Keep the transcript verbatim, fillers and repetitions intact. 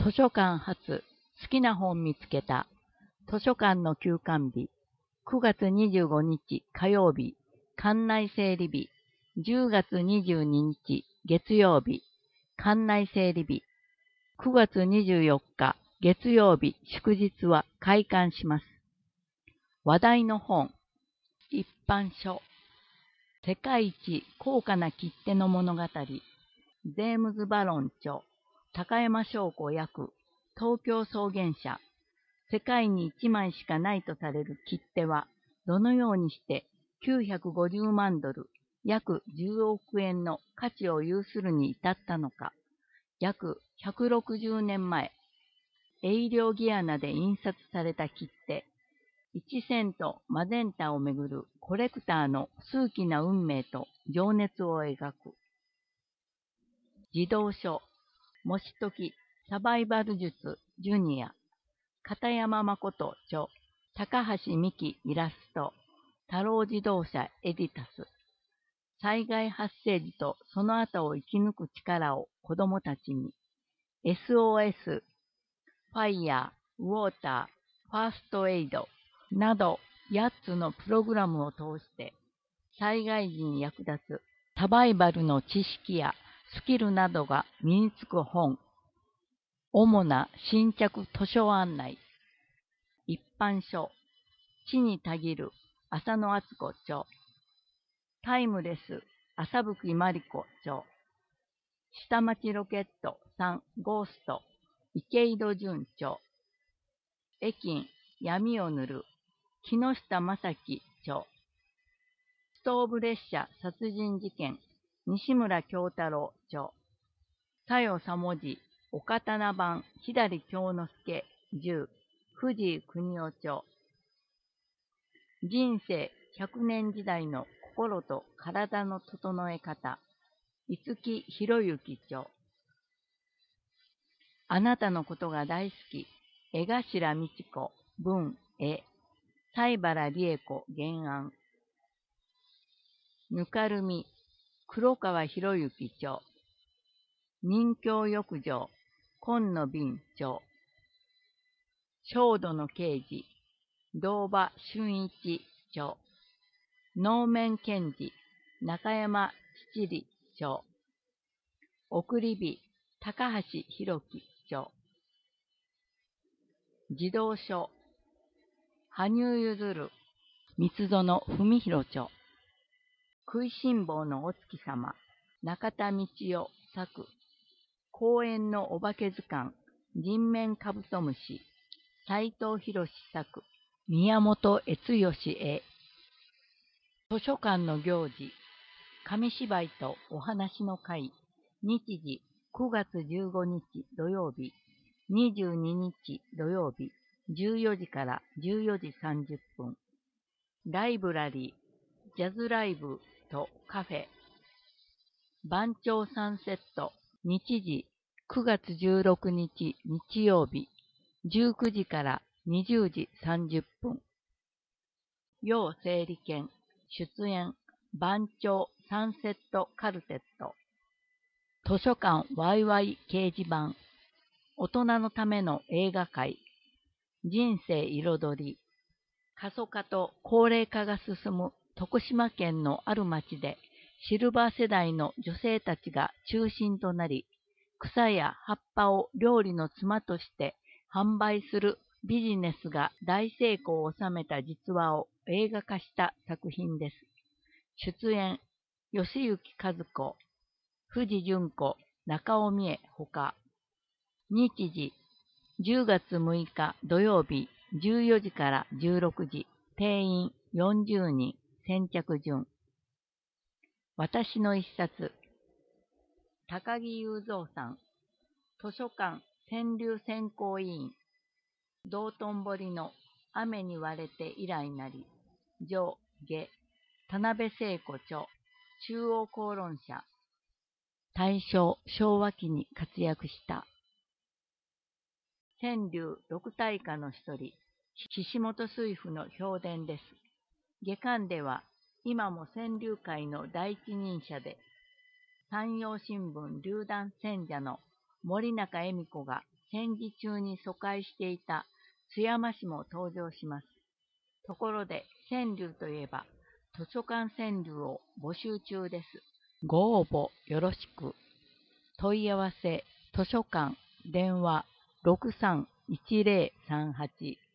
図書館発好きな本見つけた。図書館の休館日。くがつにじゅうごにち火曜日、館内整理日。じゅうがつにじゅうににち月曜日、館内整理日。くがつにじゅうよっか月曜日祝日は開館します。話題の本。一般書。世界一高価な切手の物語。ゼームズ・バロン著。高山翔子訳。東京草原社。世界にいちまいしかないとされる切手は、どのようにしてきゅうひゃくごじゅうまんドル、約じゅうおくえんの価値を有するに至ったのか。約ひゃくろくじゅうねんまえ、エイリョギアナで印刷された切手、いちセントマゼンタをめぐるコレクターの数奇な運命と情熱を描く。児童書、もしときサバイバル術ジュニア、片山誠著、高橋美希イラスト、太郎自動車エディタス。災害発生時とその後を生き抜く力を子供たちに。エスオーエス、ファイヤー、ウォーター、ファーストエイドなどやっつのプログラムを通して災害時に役立つサバイバルの知識やスキルなどが身につく本。主な新着図書案内。一般書。地にたぎる浅野敦子著。タイムレス浅吹真理子著。下町ロケットさんゴースト池井戸潤著。駅金闇を塗る木下正樹著。ストーブ列車殺人事件西村京太郎著。さよさもじお刀版左京之介じゅう藤井邦夫著。人生ひゃくねん時代の心と体の整え方五木博之著。あなたのことが大好き江頭美智子文絵西原理恵子原案。ぬかるみ黒川博之著。人形浴場今野敏著。焦土の刑事堂場俊一著。能面検事中山七里著。送り火高橋弘樹著。児童書羽生結弦三園文弘著。食いしん坊のお月様中田道夫作。公園のお化け図鑑人面カブトムシ斉藤博作。宮本悦義絵。図書館の行事紙芝居とお話の会。日時くがつじゅうごにち土曜日にじゅうににち土曜日じゅうよじからじゅうよじさんじゅっぷん。ライブラリージャズライブとカフェ。番町サンセット日時くがつじゅうろくにち日曜日じゅうくじからにじゅうじさんじゅっぷん。要整理券出演番町サンセットカルテット。図書館ワイワイ掲示板。大人のための映画会。人生彩り。過疎化と高齢化が進む徳島県のある町で、シルバー世代の女性たちが中心となり、草や葉っぱを料理のつまとして販売するビジネスが大成功を収めた実話を映画化した作品です。出演、吉行和子、藤淳子、中尾美恵ほか。日時、じゅうがつむいか土曜日じゅうよじからじゅうろくじ、定員よんじゅうにん、先着順。私の一冊。高木雄三さん。図書館川柳選考委員。道頓堀の雨に割れて以来なり。上下。田辺聖子著。中央公論社。大正、昭和期に活躍した。川柳六大家の一人、岸本水夫の評伝です。下巻では、今も川柳界の第一人者で、山陽新聞榴弾選者の森中恵美子が戦時中に疎開していた津山市も登場します。ところで、川柳といえば、図書館川柳を募集中です。ご応募よろしく。問い合わせ、図書館、電話ろくさんいちぜろさんはち